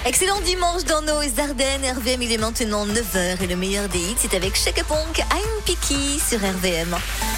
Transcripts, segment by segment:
Excellent dimanche dans nos Ardennes. RVM, il est maintenant 9h et le meilleur des hits, c'est avec Chaka Ponk, I'm Picky sur RVM.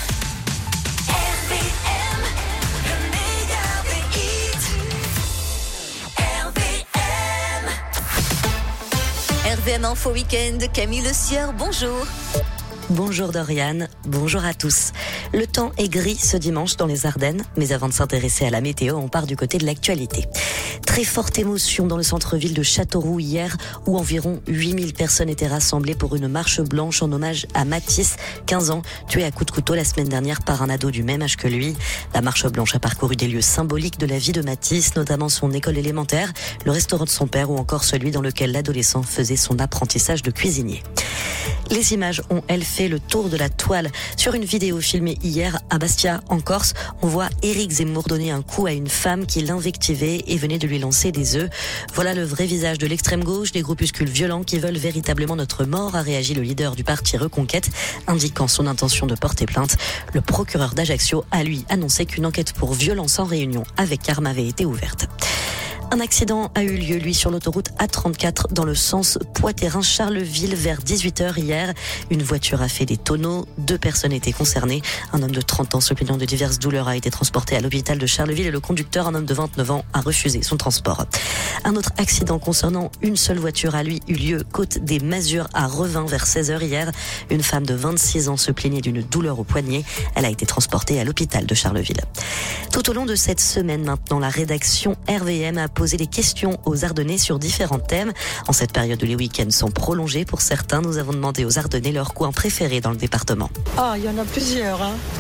RVM Info Week-end, Camille Le Sieur, bonjour. Bonjour Doriane, bonjour à tous. Le temps est gris ce dimanche dans les Ardennes, mais avant de s'intéresser à la météo, on part du côté de l'actualité. Très forte émotion dans le centre-ville de Châteauroux hier, où environ 8000 personnes étaient rassemblées pour une marche blanche en hommage à Mathis, 15 ans, tué à coups de couteau la semaine dernière par un ado du même âge que lui. La marche blanche a parcouru des lieux symboliques de la vie de Mathis, notamment son école élémentaire, le restaurant de son père ou encore celui dans lequel l'adolescent faisait son apprentissage de cuisinier. Les images ont, elles, fait le tour de la toile. Sur une vidéo filmée hier à Bastia, en Corse, on voit Éric Zemmour donner un coup à une femme qui l'invectivait et venait de lui lancer des œufs. Voilà le vrai visage de l'extrême gauche, des groupuscules violents qui veulent véritablement notre mort, a réagi le leader du parti Reconquête, indiquant son intention de porter plainte. Le procureur d'Ajaccio a, lui, annoncé qu'une enquête pour violence en réunion avec arme avait été ouverte. Un accident a eu lieu, lui, sur l'autoroute A34 dans le sens Poix-Terrain-Charleville vers 18h hier. Une voiture a fait des tonneaux. 2 personnes étaient concernées. Un homme de 30 ans se plaignant de diverses douleurs a été transporté à l'hôpital de Charleville et le conducteur, un homme de 29 ans, a refusé son transport. Un autre accident concernant une seule voiture a, lui, eu lieu côte des Masures à Revin vers 16h hier. Une femme de 26 ans se plaignait d'une douleur au poignet. Elle a été transportée à l'hôpital de Charleville. Tout au long de cette semaine maintenant, la rédaction RVM a posé des questions aux Ardennais sur différents thèmes. En cette période où les week-ends sont prolongés pour certains, nous avons demandé aux Ardennais leur coin préféré dans le département. Ah, il y en a plusieurs.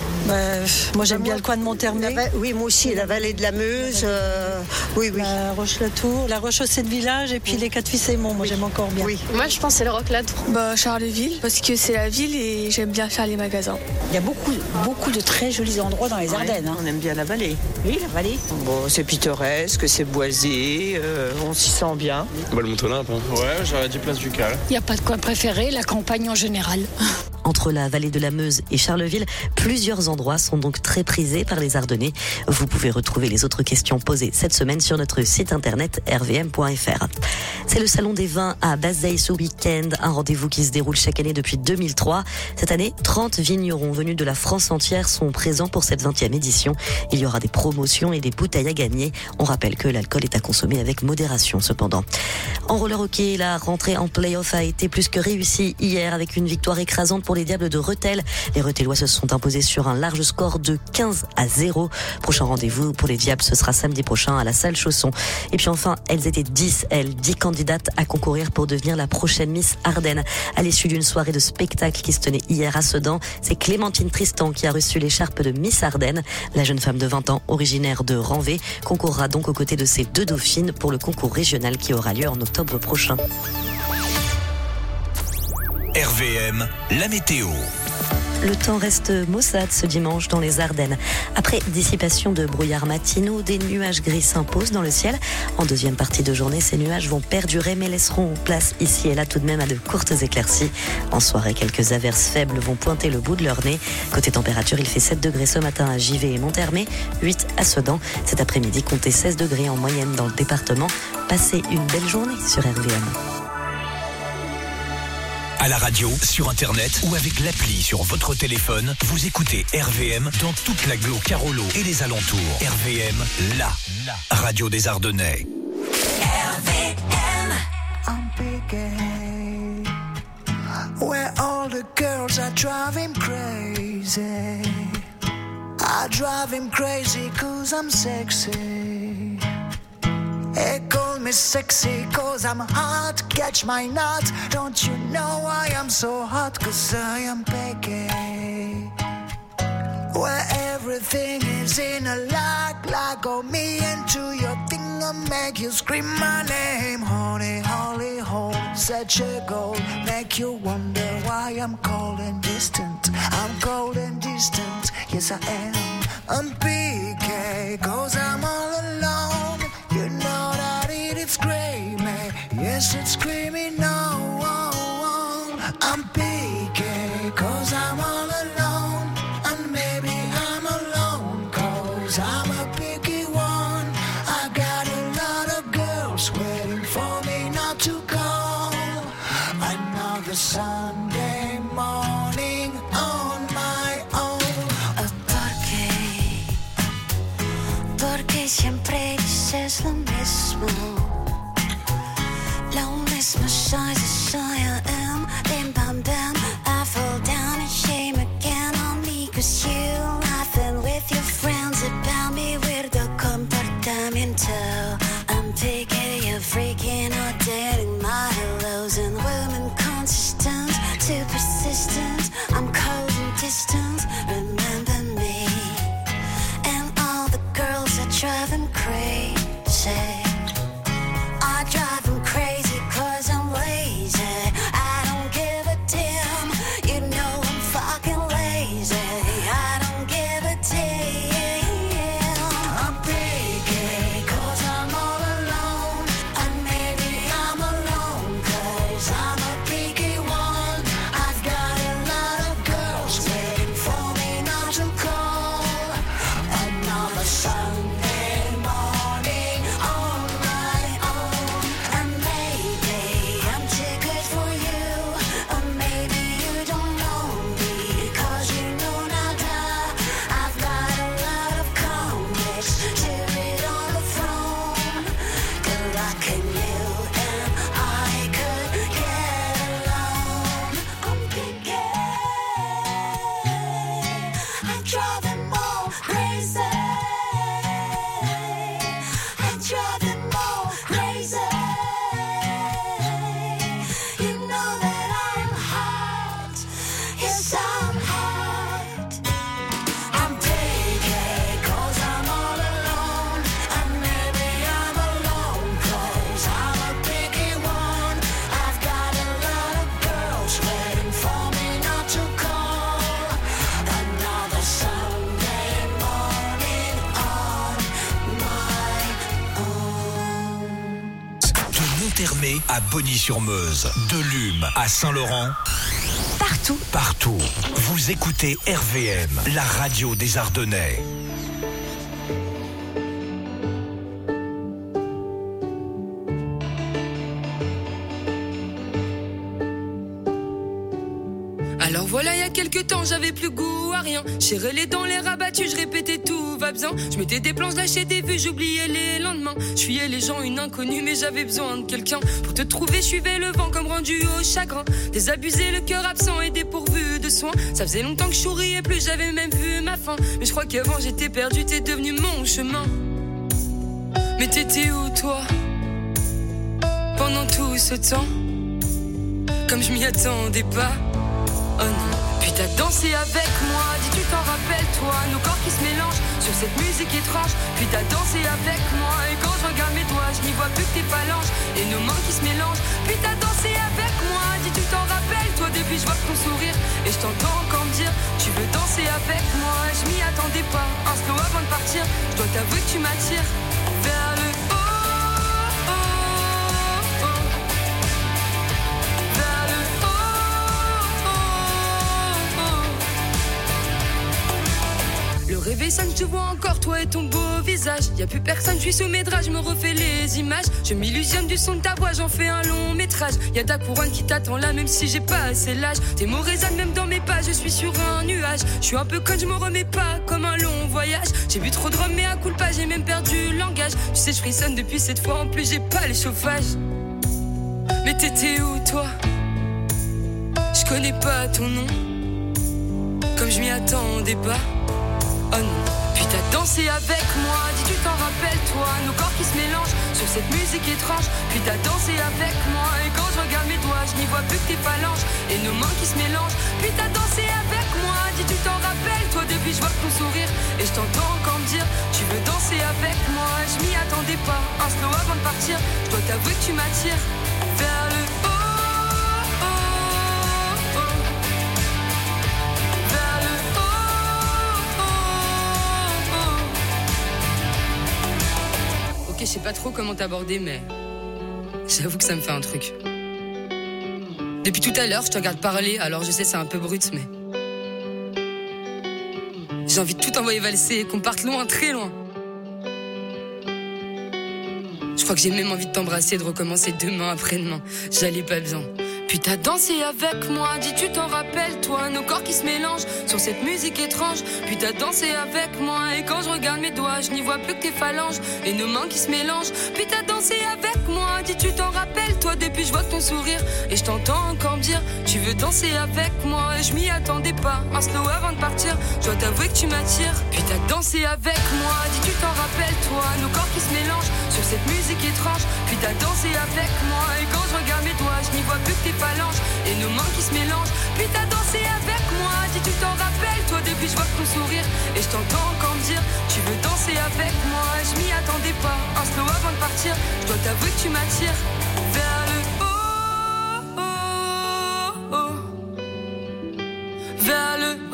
Moi, j'aime bien le coin de Monthermé. Oui, moi aussi, la vallée de la Meuse. Oui. La Roche-la-Tour, la Roche-Chaussée de Village et puis les Quatre-Fils-Aymon. Moi, j'aime encore bien. Oui. Moi, je pense que c'est le Roque-la-Tour. Charleville, parce que c'est la ville et j'aime bien faire les magasins. Il y a beaucoup de très jolis endroits dans les Ardennes. On aime bien la vallée. Oui, la vallée. Bon, c'est pittoresque, c'est boisé, on s'y sent bien. Le Mont-Olympe. Ouais, j'aurais dit place du Cal. Il n'y a pas de coin préféré, la campagne en général. Entre la vallée de la Meuse et Charleville, plusieurs endroits sont donc très prisés par les Ardennais. Vous pouvez retrouver les autres questions posées cette semaine sur notre site internet rvm.fr. C'est le Salon des Vins à Bazeilles ce week-end, un rendez-vous qui se déroule chaque année depuis 2003. Cette année, 30 vignerons venus de la France entière sont présents pour cette 20e édition. Il y aura des promotions et des bouteilles à gagner. On rappelle que l'alcool est à consommer avec modération cependant. En roller hockey, la rentrée en play-off a été plus que réussie hier avec une victoire écrasante pour les Diables de Rethel. Les Rethelois se sont imposés sur un large score de 15-0. Prochain rendez-vous pour les Diables, ce sera samedi prochain à la salle Chausson. Et puis enfin, elles étaient 10 candidates à concourir pour devenir la prochaine Miss Ardennes. À l'issue d'une soirée de spectacle qui se tenait hier à Sedan, c'est Clémentine Tristan qui a reçu l'écharpe de Miss Ardennes. La jeune femme de 20 ans, originaire de Ranvé, concourra donc aux côtés de ses 2 dauphines pour le concours régional qui aura lieu en octobre prochain. RVM, la météo. Le temps reste maussade ce dimanche dans les Ardennes. Après dissipation de brouillards matinaux, des nuages gris s'imposent dans le ciel. En deuxième partie de journée, ces nuages vont perdurer mais laisseront place ici et là tout de même à de courtes éclaircies. En soirée, quelques averses faibles vont pointer le bout de leur nez. Côté température, il fait 7 degrés ce matin à Givet et Monthermé, 8 à Sedan. Cet après-midi, comptez 16 degrés en moyenne dans le département. Passez une belle journée sur RVM. À la radio, sur Internet ou avec l'appli sur votre téléphone, vous écoutez RVM dans toute l'agglo Carolo et les alentours. RVM, la radio des Ardennais. RVM. I'm picking where all the girls are driving crazy. I drive him crazy 'cause I'm sexy. They call me sexy 'cause I'm hot, catch my nut. Don't you know I am so hot 'cause I am picky. Where everything is in a like go me into your thing and make you scream my name. Honey, holy hole, such a goal, make you wonder why I'm cold and distant. I'm cold and distant, yes I am. I'm picky 'cause I'm all alone. You know that it's screaming, yes it's screaming no. I'm picky 'cause I'm all alone, and maybe I'm alone 'cause I'm a picky one. I got a lot of girls waiting for me Sunday morning on my own. Porque siempre dices lo mismo. Lo mismo soy, I am. Bim bam bam, I fall down in shame again on me. 'Cause you laughing with your friends about me. Weirdo comportamiento. I'm picky, you're freaking out, dating my hellos and women consistent, too persistent. I'm cold and distant, remember me. And all the girls that drive him crazy. I drive him crazy 'cause I'm lazy. I don't give a damn, you know I'm fucking lazy. I don't give a damn. I'm picky 'cause I'm all alone. And maybe I'm alone 'cause I'm a picky one. I've got a lot of girls waiting for me not to call. Another Sunday morning on my own. And maybe I'm too good for you, or maybe you don't know me 'cause you know nada. I've got a lot of comics to read on the phone. Good luck in you and I could get alone. I'm picky, I drive them all crazy. I drive them all crazy. You know that I'm hot. Yes, I'm hot. I'm picky 'cause I'm all alone. And maybe I'm alone 'cause I'm a picky one. I've got a lot of girls waiting for me not to call. Another Sunday morning on my own. De Monthermé à Bogny-sur-Meuse, de Lume à Saint-Laurent, partout, vous écoutez RVM, la radio des Ardennais. Alors voilà, il y a quelques temps, j'avais plus goût à rien. J'ai les dents, les rabattus, je répétais tout va bien. Je mettais des planches, lâchais des vues, j'oubliais les lendemains. Je fuyais les gens, une inconnue, mais j'avais besoin de quelqu'un. Pour te trouver, je suivais le vent comme rendu au chagrin. Désabusé, le cœur absent et dépourvu de soins. Ça faisait longtemps que je souriais plus, j'avais même vu ma fin. Mais je crois qu'avant j'étais perdu, t'es devenu mon chemin. Mais t'étais où toi pendant tout ce temps? Comme je m'y attendais pas. Oh non. Puis t'as dansé avec moi, dis tu t'en rappelles toi. Nos corps qui se mélangent sur cette musique étrange. Puis t'as dansé avec moi, et quand je regarde mes doigts, je n'y vois plus que tes phalanges et nos mains qui se mélangent. Puis t'as dansé avec moi, dis tu t'en rappelles toi. Depuis je vois ton sourire et je t'entends encore me dire tu veux danser avec moi. Je m'y attendais pas, un slow avant de partir. Je dois t'avouer que tu m'attires vers le haut. Le réveil sonne, je te vois encore, toi et ton beau visage. Y'a plus personne, je suis sous mes draps, je me refais les images. Je m'illusionne du son de ta voix, j'en fais un long métrage. Y'a ta couronne qui t'attend là, même si j'ai pas assez l'âge. Tes mots résonnent même dans mes pas, je suis sur un nuage. Je suis un peu conne, je me remets pas comme un long voyage. J'ai bu trop de rhum, mais à coup de pas, j'ai même perdu le langage. Tu sais, je frissonne depuis cette fois, en plus j'ai pas les chauffages. Mais t'étais où toi? Je connais pas ton nom, comme je m'y attendais pas. Oh non. Puis t'as dansé avec moi, dis tu t'en rappelles toi. Nos corps qui se mélangent sur cette musique étrange. Puis t'as dansé avec moi, et quand je regarde mes doigts, je n'y vois plus que tes phalanges et nos mains qui se mélangent. Puis t'as dansé avec moi, dis tu t'en rappelles toi. Depuis je vois ton sourire et je t'entends encore me dire tu veux danser avec moi. Je m'y attendais pas, un slow avant de partir. Je dois t'avouer que tu m'attires vers le haut. Je sais pas trop comment t'aborder, mais j'avoue que ça me fait un truc. Depuis tout à l'heure, je te regarde parler, alors je sais c'est un peu brut, mais j'ai envie de tout envoyer valser, qu'on parte loin, très loin. Je crois que j'ai même envie de t'embrasser, de recommencer demain, après-demain. J'allais pas bien. Puis t'as dansé avec moi, dis tu t'en rappelles toi, nos corps qui se mélangent sur cette musique étrange. Puis t'as dansé avec moi et quand je regarde mes doigts, je n'y vois plus que tes phalanges et nos mains qui se mélangent. Puis t'as dansé avec moi, dis tu t'en rappelles toi, depuis je vois ton sourire et je t'entends encore me dire tu veux danser avec moi. Et je m'y attendais pas, un slow avant de partir, je dois t'avouer que tu m'attires. Puis t'as dansé avec moi, dis tu t'en rappelles toi, nos corps qui se mélangent sur cette musique étrange. Puis t'as dansé avec moi et quand je regarde mes doigts, je n'y vois plus que tes phalanges et nos mains qui se mélangent. Puis t'as dansé avec moi, dis tu t'en rappelles toi, depuis je vois ton sourire et je t'entends encore me dire tu veux danser avec moi. Et je m'y attendais pas, un slow avant de partir, je dois t'avouer que tu m'attires vers le haut, oh, oh. Vers le haut,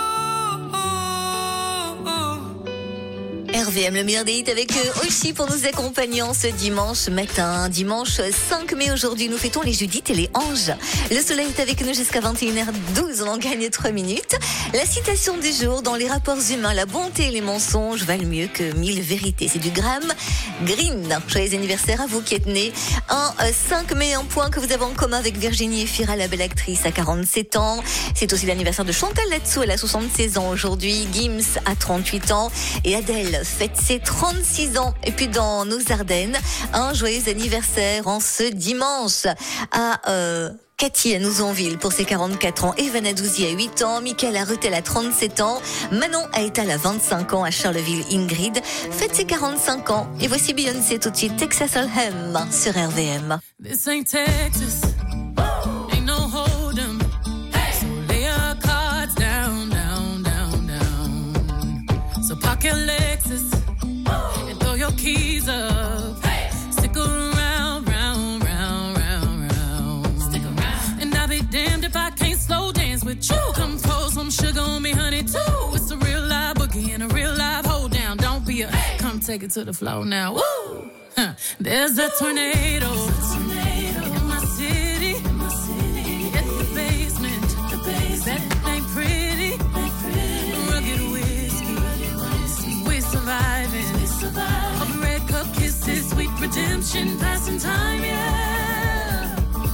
oh, oh. RVM, le meilleur des hits avec Oshi pour nous accompagner en ce dimanche matin. Dimanche 5 mai aujourd'hui, nous fêtons les Judith et les Anges. Le soleil est avec nous jusqu'à 21h12, on en gagne 3 minutes. La citation du jour, dans les rapports humains, la bonté et les mensonges valent mieux que 1000 vérités. C'est du Graham Greene. Joyeux anniversaire à vous qui êtes nés un 5 mai, un point que vous avez en commun avec Virginie Efira, la belle actrice, à 47 ans. C'est aussi l'anniversaire de Chantal Latsou, elle a 76 ans aujourd'hui. Gims a 38 ans et Adèle fête ses 36 ans. Et puis dans nos Ardennes, un joyeux anniversaire en ce dimanche à Cathy à Nouzonville pour ses 44 ans, Evan Adouzi à 8 ans, Michael Arrutel à 37 ans, Manon Aetal à 25 ans, à Charleville, Ingrid fête ses 45 ans. Et voici Beyoncé tout de suite, Texas Hold'em sur RVM. This ain't Texas, ain't no hold'em, so lay your cards down, down, down, down. So park your Lexus and throw your keys up, stick around, round, round, round, round. Stick around. And I'll be damned if I can't slow dance with you. Come pour some sugar on me, honey, too. It's a real live boogie and a real live hold down. Don't be a, come take it to the floor now. Woo! Huh. There's a tornado in my city, at the basement. That ain't pretty. Rugged whiskey, we're surviving. Of red cup kisses, sweet redemption, passing time, yeah.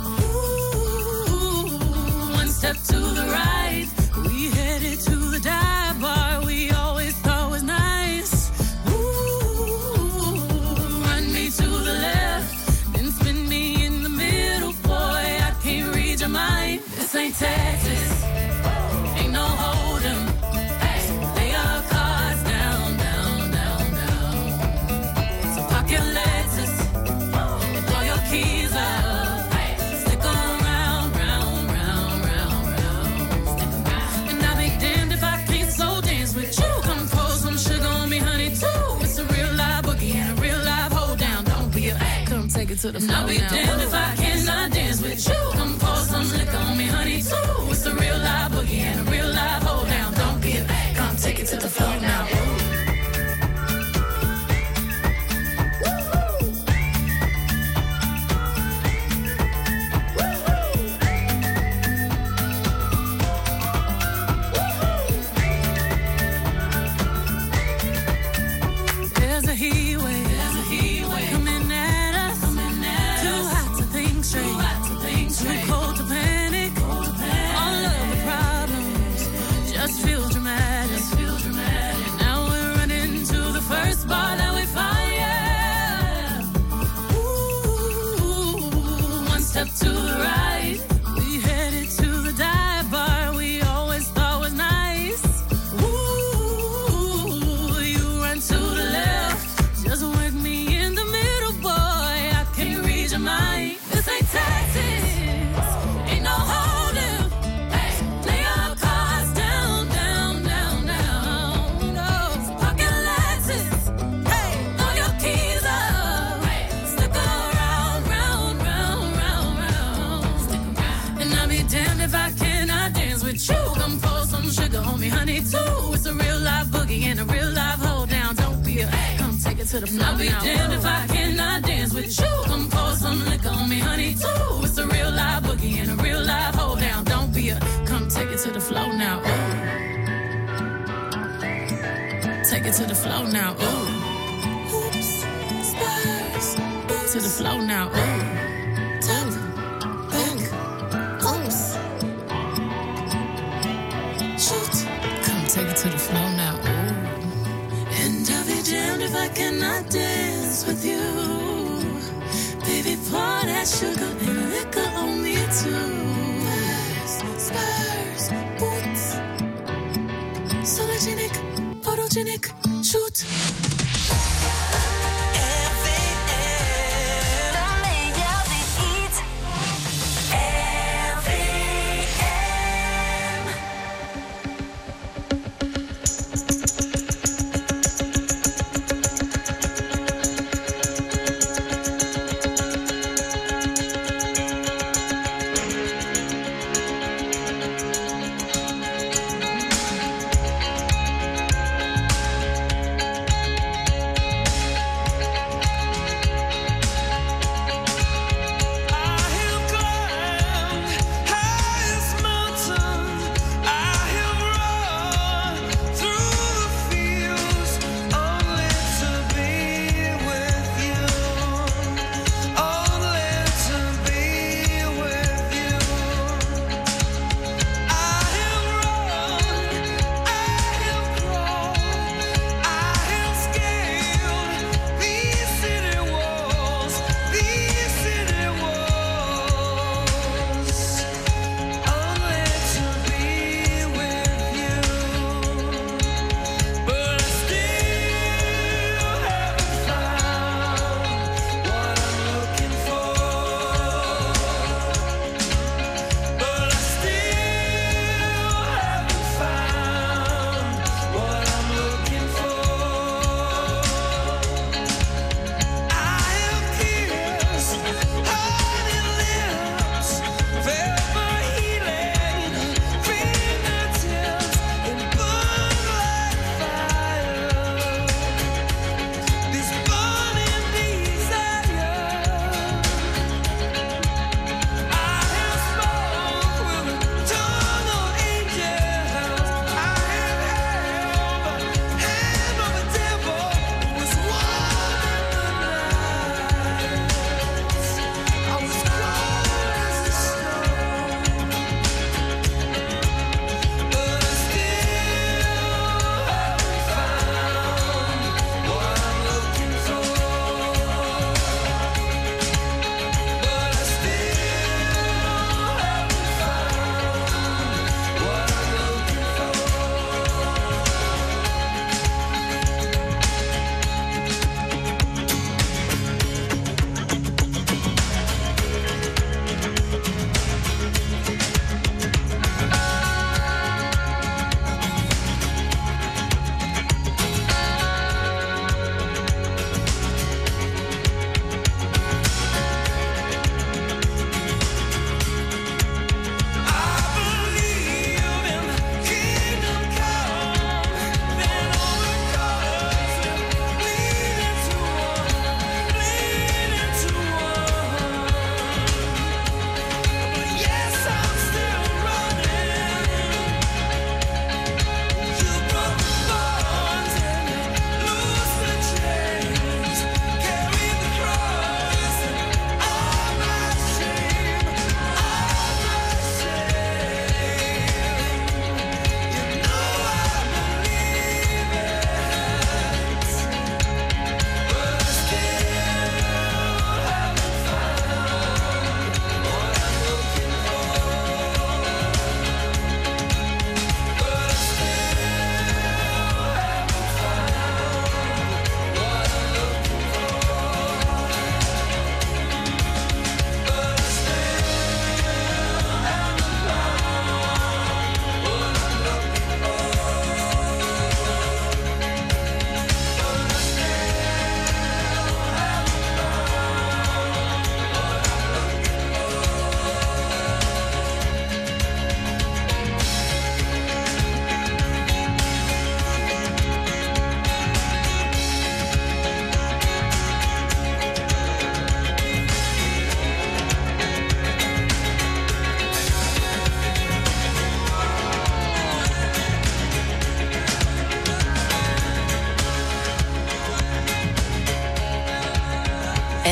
Ooh, one step to the right, we headed to the dive bar we always thought was nice. Ooh, run me to the left, then spin me in the middle, boy, I can't read your mind. This ain't Texas, ain't no hold'em. Lay your cards down, down, down, down. So park your Lexus and throw your keys up. Stick around, round, round, round, round. And I'll be damned if I can't slow dance with you. Come pour some sugar on me, honey, too. It's a real live boogie and a real live hold down. Don't be a, come take it to the floor. I'll be damned if I cannot dance with you. Come pour some liquor on me, honey, too. It's a real live boogie and a real live hold down. Don't be a, come take it to the floor now. There's a heat wave coming at us. Too hot to think straight, too cold to panic. All of the problems just feel dramatic. Now we're running to the first bar that we find, yeah. Ooh, one step to the right, we headed to the dive bar we always thought was nice. Ooh, you run to the left, just work me in the middle, boy, I can't read your mind. This ain't Texas, ain't no hold'em. Lay your cards down, down, down, down. No, so park your Lexus, throw your keys up. Stick around, round, round, round, round. And I'll be damned if I cannot dance with you. Come pour some sugar on me, honey, too. It's a real live boogie and a real live hold down. Don't be a, come take it to the floor. I'll be damned if I cannot dance with you. Come pour some liquor on me, honey, too. It's a real live boogie and a real live hold down. Don't be a, come take it to the floor now. Ooh. Take it to the floor now. Ooh. Oops, spurs. To the floor now. Ooh. Back. Why can't I dance with you? Baby, pour that sugar and liquor on me too. Spurs, boots, sologenic, photogenic, shoot.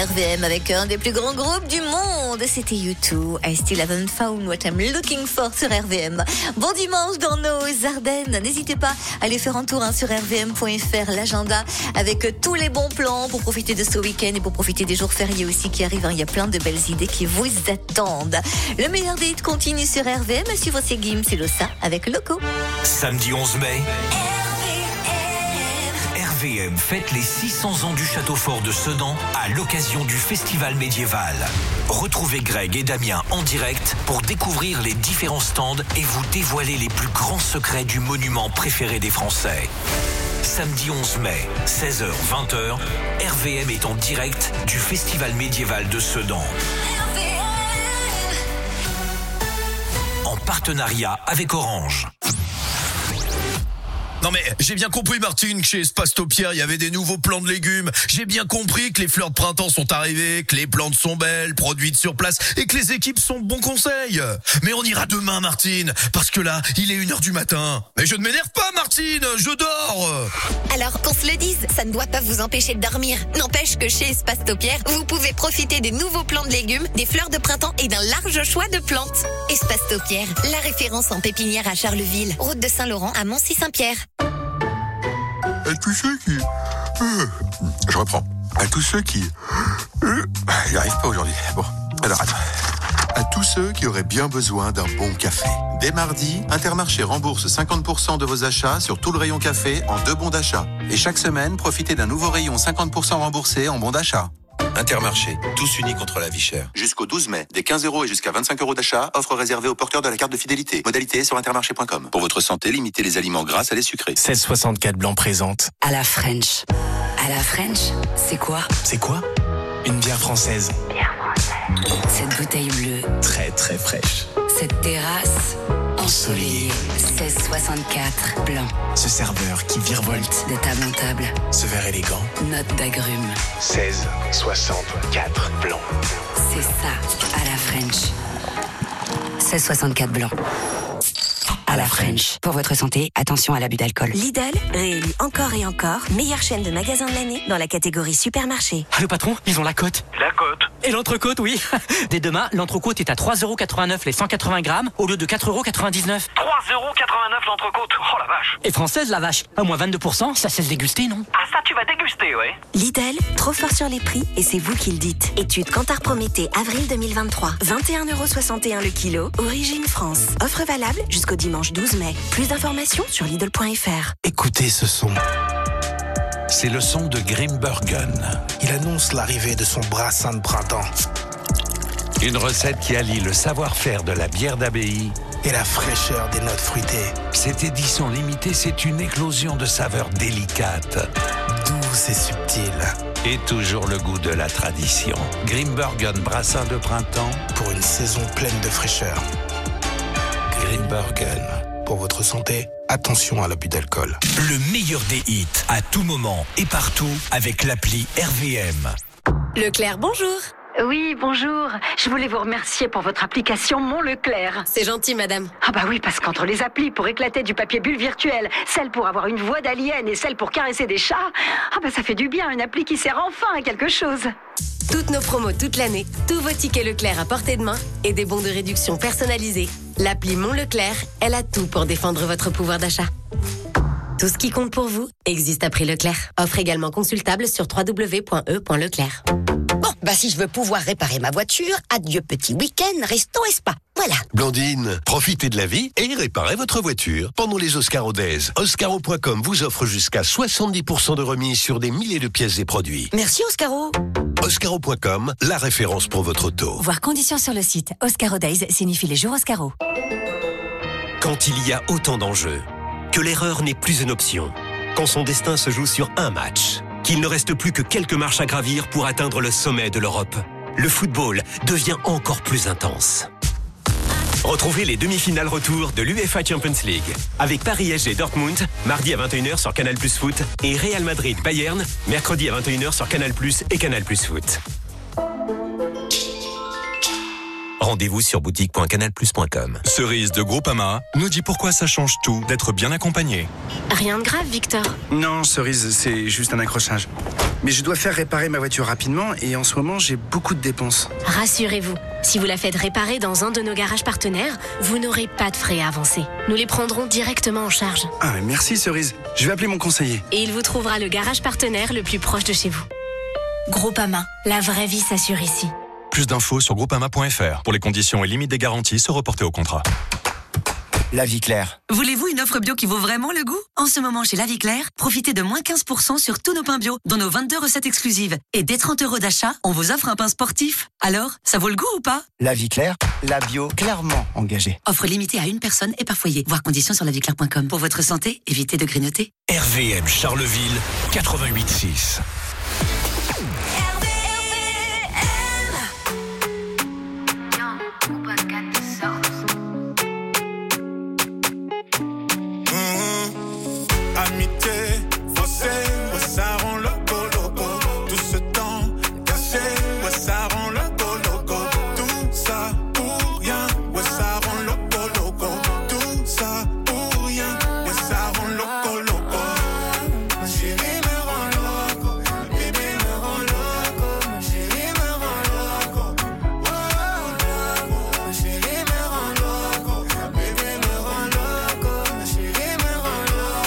RVM avec un des plus grands groupes du monde. C'était U2. I still haven't found what I'm looking for sur RVM. Bon dimanche dans nos Ardennes. N'hésitez pas à aller faire un tour sur rvm.fr, l'agenda avec tous les bons plans pour profiter de ce week-end et pour profiter des jours fériés aussi qui arrivent. Il y a plein de belles idées qui vous attendent. Le meilleur des hits continue sur RVM. À suivre, c'est Gims et Losa avec Loco. Samedi 11 mai. RVM fête les 600 ans du château fort de Sedan à l'occasion du festival médiéval. Retrouvez Greg et Damien en direct pour découvrir les différents stands et vous dévoiler les plus grands secrets du monument préféré des Français. Samedi 11 mai, 16h-20h, RVM est en direct du festival médiéval de Sedan. En partenariat avec Orange. Non mais j'ai bien compris Martine que chez Espace Taupière il y avait des nouveaux plants de légumes. J'ai bien compris que les fleurs de printemps sont arrivées, que les plantes sont belles, produites sur place et que les équipes sont de bons conseils. Mais on ira demain Martine, parce que là il est 1h du matin. Mais je ne m'énerve pas Martine, je dors. Alors qu'on se le dise, ça ne doit pas vous empêcher de dormir. N'empêche que chez Espace Taupière, vous pouvez profiter des nouveaux plants de légumes, des fleurs de printemps et d'un large choix de plantes. Espace Taupière, la référence en pépinière à Charleville, route de Saint-Laurent à Moncy-Saint-Pierre. À tous ceux qui... Je reprends. À tous ceux qui... J'y arrive pas aujourd'hui. Bon, alors attends. À tous ceux qui auraient bien besoin d'un bon café. Dès mardi, Intermarché rembourse 50% de vos achats sur tout le rayon café en 2 bons d'achat. Et chaque semaine, profitez d'un nouveau rayon 50% remboursé en bons d'achat. Intermarché, tous unis contre la vie chère. Jusqu'au 12 mai, des 15 € et jusqu'à 25 € d'achat, offre réservée aux porteurs de la carte de fidélité. Modalité sur intermarché.com. Pour votre santé, limitez les aliments gras à les sucrés. 1664 Blanc présente À la French. À la French, c'est quoi? C'est quoi? Une bière française. Cette bouteille bleue. Très très fraîche. Cette terrasse ensoleillée. 1664 Blanc. Ce serveur qui virevolte de table en table. Ce verre élégant. Note d'agrumes. 1664 Blanc. C'est ça, à la French. 1664 Blanc. À la French. Pour votre santé, attention à l'abus d'alcool. Lidl, réélu encore et encore, meilleure chaîne de magasins de l'année dans la catégorie supermarché. Ah, le patron, ils ont la cote. La cote. Et l'entrecôte, oui. Dès demain, l'entrecôte est à 3,89 € les 180 grammes au lieu de 4,99 €. 3,89 € l'entrecôte. Oh la vache. Et française, la vache. À moins 22%, ça cesse déguster, non? Ah, ça, tu vas déguster, ouais. Lidl, trop fort sur les prix et c'est vous qui le dites. Étude Kantar Prométhée, avril 2023. 21,61 € le kilo. Origine France. Offre valable jusqu'au dimanche 12 mai. Plus d'informations sur Lidl.fr. Écoutez ce son. C'est le son de Grimbergen. Il annonce l'arrivée de son brassin de printemps. Une recette qui allie le savoir-faire de la bière d'abbaye et la fraîcheur des notes fruitées. Cette édition limitée, c'est une éclosion de saveurs délicates. Douce et subtile. Et toujours le goût de la tradition. Grimbergen brassin de printemps. Pour une saison pleine de fraîcheur. Grimbergen. Pour votre santé, attention à l'abus d'alcool. Le meilleur des hits, à tout moment et partout, avec l'appli RVM. Leclerc, bonjour. Oui, bonjour. Je voulais vous remercier pour votre application Mon Leclerc. C'est gentil, madame. Ah bah oui, parce qu'entre les applis pour éclater du papier bulle virtuel, celle pour avoir une voix d'alien et celle pour caresser des chats, ah bah ça fait du bien, une appli qui sert enfin à quelque chose. Toutes nos promos toute l'année, tous vos tickets Leclerc à portée de main et des bons de réduction personnalisés. L'appli Mon Leclerc, elle a tout pour défendre votre pouvoir d'achat. Tout ce qui compte pour vous existe à prix Leclerc. Offre également consultable sur www.e.leclerc. Bon, si je veux pouvoir réparer ma voiture, adieu petit week-end, resto et spa. Voilà. Blandine, profitez de la vie et réparez votre voiture. Pendant les Oscaro Days, Oscaro.com vous offre jusqu'à 70% de remise sur des milliers de pièces et produits. Merci Oscaro. Oscaro.com, la référence pour votre auto. Voir conditions sur le site. Oscaro Days signifie les jours Oscaro. Quand il y a autant d'enjeux, que l'erreur n'est plus une option, quand son destin se joue sur un match, qu'il ne reste plus que quelques marches à gravir pour atteindre le sommet de l'Europe, le football devient encore plus intense. Retrouvez les demi-finales retour de l'UEFA Champions League avec Paris SG Dortmund, mardi à 21h sur Canal+ Foot et Real Madrid Bayern, mercredi à 21h sur Canal+ et Canal+ Foot. Rendez-vous sur boutique.canalplus.com. Cerise de Groupama nous dit pourquoi ça change tout d'être bien accompagné. Rien de grave, Victor. Non, Cerise, c'est juste un accrochage. Mais je dois faire réparer ma voiture rapidement et en ce moment, j'ai beaucoup de dépenses. Rassurez-vous, si vous la faites réparer dans un de nos garages partenaires, vous n'aurez pas de frais à avancer. Nous les prendrons directement en charge. Ah, merci Cerise. Je vais appeler mon conseiller. Et il vous trouvera le garage partenaire le plus proche de chez vous. Groupama, la vraie vie s'assure ici. Plus d'infos sur groupama.fr. Pour les conditions et limites des garanties, se reporter au contrat. La Vie Claire. Voulez-vous une offre bio qui vaut vraiment le goût? En ce moment, chez La Vie Claire, profitez de moins 15% sur tous nos pains bio, dont nos 22 recettes exclusives. Et dès 30 € d'achat, on vous offre un pain sportif. Alors, ça vaut le goût ou pas? La Vie Claire, la bio clairement engagée. Offre limitée à une personne et par foyer. Voir conditions sur laviclaire.com. Pour votre santé, évitez de grignoter. RVM Charleville 88.6. Amitié, faussée, ouais, ça rend loco, loco. Tout ce temps caché, ouais, ça rend loco, loco. Tout ça pour rien, ouais, ça rend loco, loco. Tout ça pour rien, ouais, ça rend loco, loco. Ma chérie me rend loco, ma bébé me rend loco. Ma chérie me rend loco, oh, loco. Ma chérie me rend loco, ma bébé me rend loco. Ma chérie me rend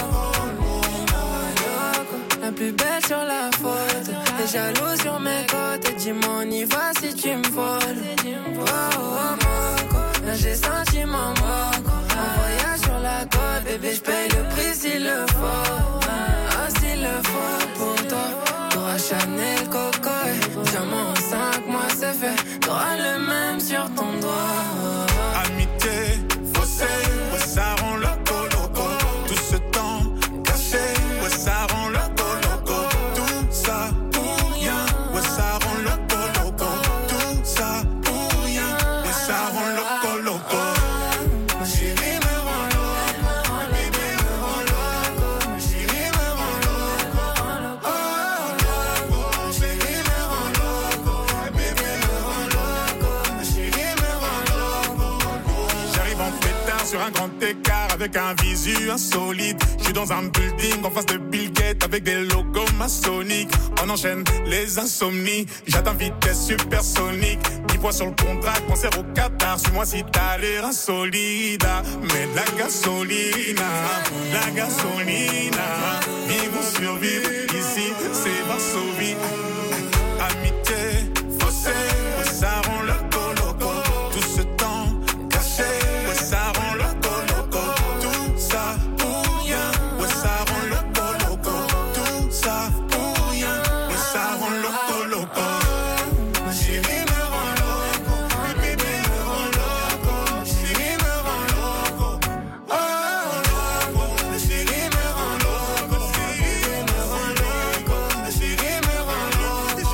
loco. La plus belle sur la photo, t'es jaloux sur mes côtes. Dis-moi on y va si tu me voles. Oh, oh, Moco, là j'ai senti mon moco. Un voyage sur la côte, bébé j'paye le prix s'il le faut. Ah s'il le faut pour toi. T'auras Chanel, Coco et diamant en 5 mois c'est fait. T'auras le même sur ton doigt. Amitié, faussée, ouais, ça rend loco, loco. Tout ce temps caché, ouais, ça rend loco, loco. Tout ça pour rien, ouais, ça rend loco, loco. Tout ça pour rien, ouais, ça rend loco, loco. Ma chérie me rend loco, ma bébé me rend loco. Ma chérie me rend loco, oh, loco. Ma chérie me rend loco, ma bébé me rend loco. Ma chérie me rend loco. J'arrive en pétard sur un grand écart avec un visu insolite. Je suis dans un building en face de Bill Gates avec des logos maçonniques. On enchaîne les insomnies. J'atteins vitesse supersonique. 10 fois sur le contrat, concert au Qatar. Suis-moi si t'as l'air insolide. Mais de la gasolina, la gasolina. Vivre ou survivre, ici c'est Varsovie. Amitié, faussée, ouais, ça rend loco, loco. Tout ce temps caché, ouais, ça rend loco, loco. Tout ça pour rien, ouais, ça rend loco, loco. Tout ça pour rien, ouais, ça rend loco, loco. Ma chérie me rend loco, ma bébé me rend loco. Ma chérie me rend loco, oh, loco. Ma chérie me rend loco, ma chérie me rend loco. Ma chérie me rend loco.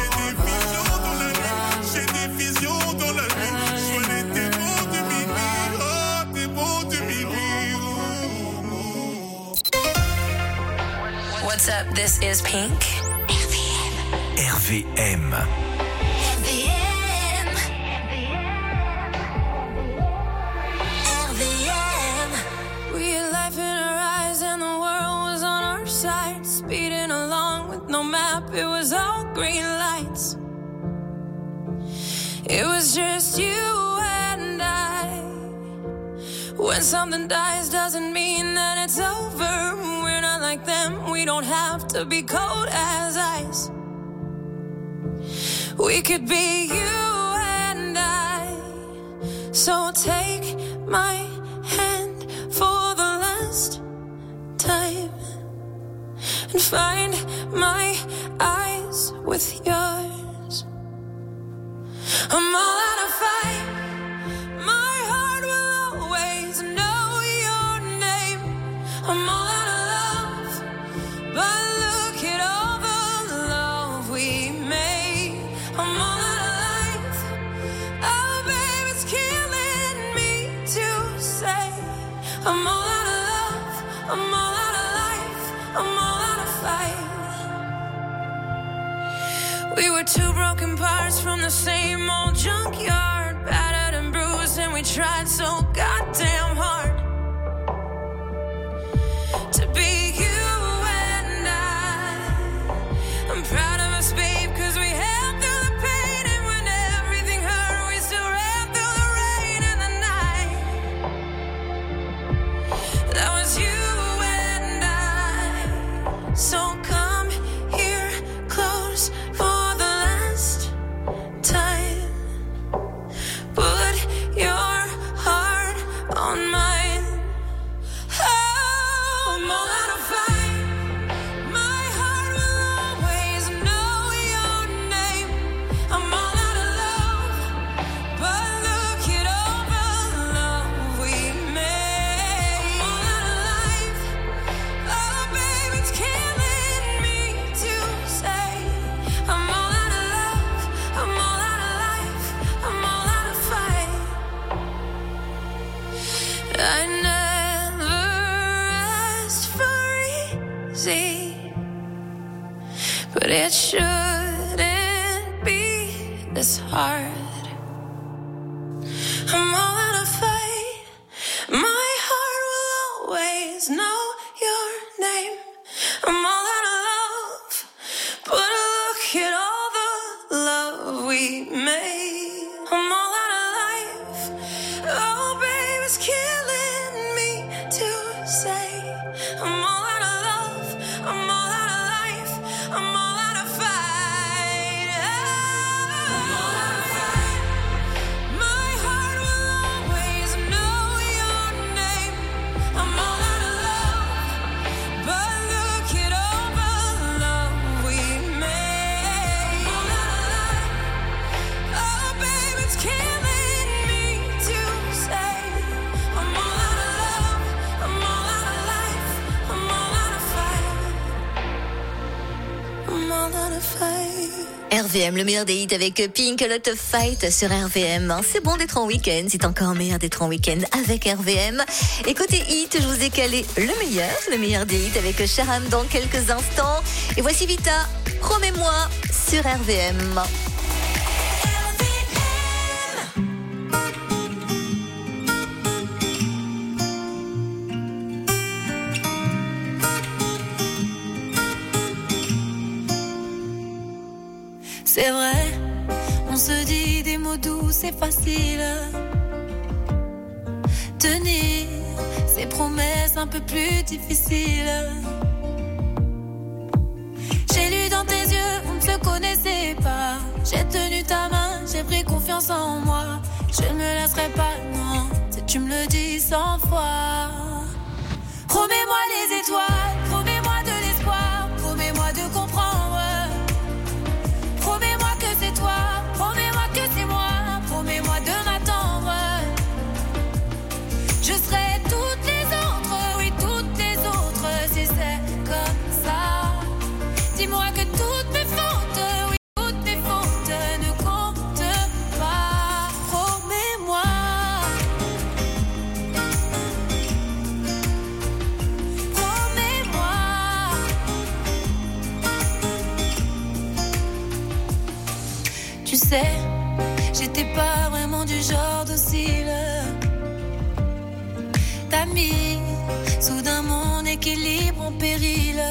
J'ai des visions dans la nuit, j'ai des visions dans la nuit. Je vois les démons de minuit, oh, démons de minuit. What's up? This is Pink. RVM. We had life in our eyes and the world was on our side. Speeding along with no map, it was all green lights. It was just you and I. When something dies doesn't mean that it's over. We're not like them, we don't have to be cold as ice. We could be you and I. So take my hand for the last time and find my eyes with yours. I'm all out of fight. My heart will always know your name. I'm all out of love, but look at all the love we made. I'm all out of life. Oh, babe, it's killing me to say. I'm all out of love. I'm all out of life. I'm all out of fight. We were two broken parts from the same old junkyard, battered and bruised, and we tried so goddamn hard to be you and I. I'm proud of shouldn't be this hard. I'm all out of fight. My heart will always know your name. I'm all out of love, but look at all the love we made. I'm all out of life. Oh, babe, it's killing me to say. I'm all out of love. I'm all out of life. I'm all out of fight. I'm all out of fight. My heart will always know your name. I'm all out of love, but look at all the love we made. I'm all out of life. Oh, babe, it's killing me to say. I'm all out of love. I'm all out of life. I'm all out of fight. I'm all out of fight. RVM, le meilleur des hits avec Pink, A Lot of Fight sur RVM. C'est bon d'être en week-end, c'est encore meilleur d'être en week-end avec RVM. Et côté hit, je vous ai calé le meilleur des hits avec Sharam dans quelques instants. Et voici Vita, promets-moi sur RVM. C'est vrai, on se dit des mots doux, c'est facile. Tenir ces promesses un peu plus difficiles. J'ai lu dans tes yeux, on ne se connaissait pas. J'ai tenu ta main, j'ai pris confiance en moi. Je ne me laisserai pas, non, si tu me le dis 100 fois. Promets-moi les étoiles, promets-moi de l'espoir, promets-moi de comprendre. Promets-moi que c'est toi, promets-moi que c'est moi, promets-moi de m'attendre. Je serai toutes les autres, oui toutes les autres, si c'est comme ça. Dis-moi que toutes mes fautes, oui toutes mes fautes ne comptent pas. Promets-moi. Promets-moi. Tu sais, j'étais pas vraiment du genre docile. T'as mis soudain mon équilibre en péril.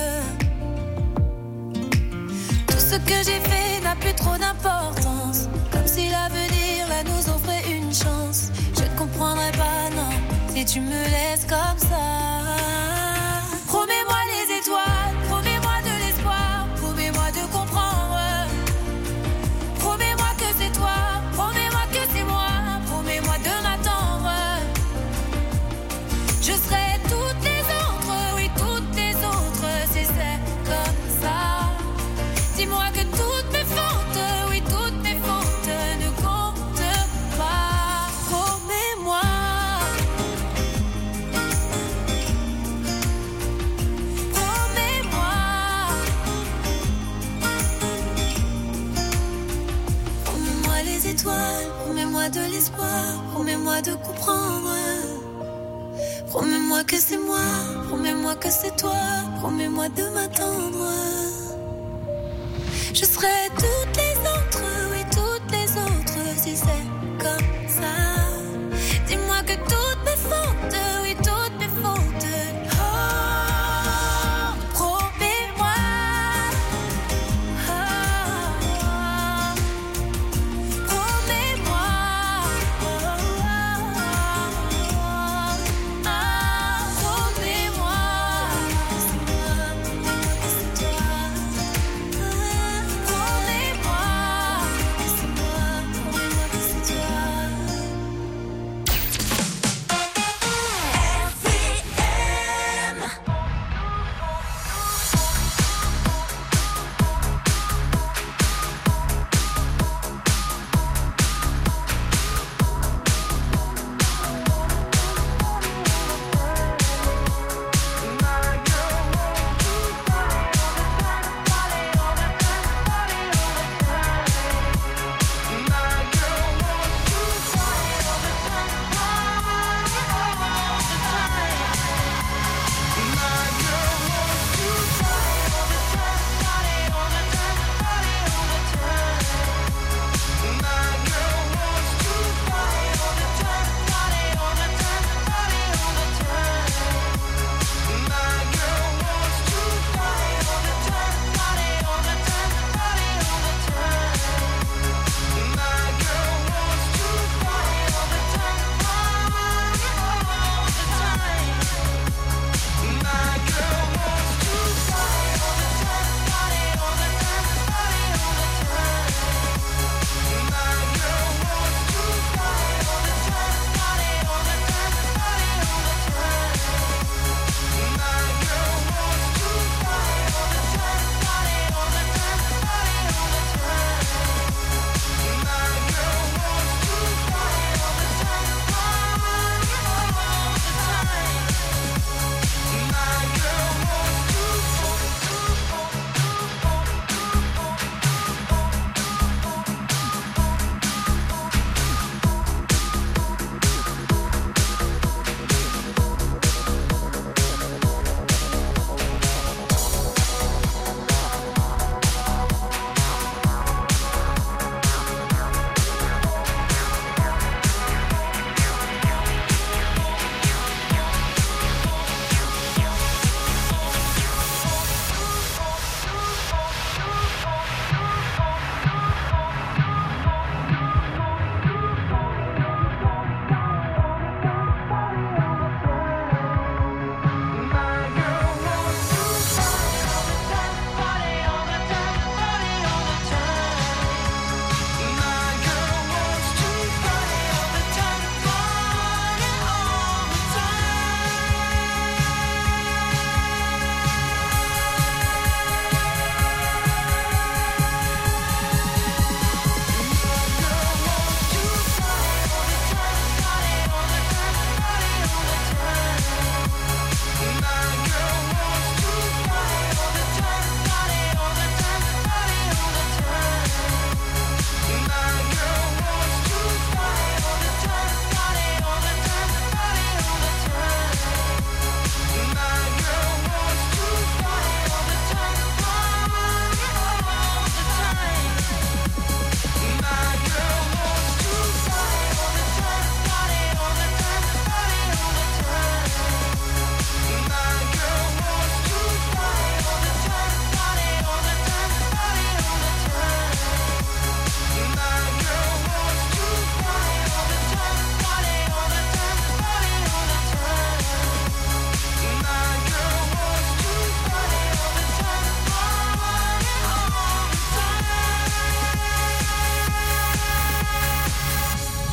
Tout ce que j'ai fait n'a plus trop d'importance. Comme si l'avenir là nous offrait une chance. Je ne comprendrai pas, non, si tu me laisses comme ça. Promets-moi les étoiles, promets-moi de l'espoir, promets-moi de comprendre. Promets-moi que c'est toi, promets-moi que c'est moi, promets-moi de m'attendre. Je serai toutes les autres, oui toutes les autres, si c'est comme ça. Dis-moi que toutes mes fautes, oui toutes mes fautes ne comptent pas. Promets-moi. Promets-moi. Promets-moi les étoiles, promets-moi de l'espoir, promets-moi de comprendre. Promets-moi que c'est moi, promets-moi que c'est toi, promets-moi de m'attendre. Je serai toutes les autres, oui toutes les autres, si c'est comme ça. Dis-moi que toutes mes fautes, oui toutes mes fautes. Oh, promets-moi. Oh, promets-moi. Promets-moi.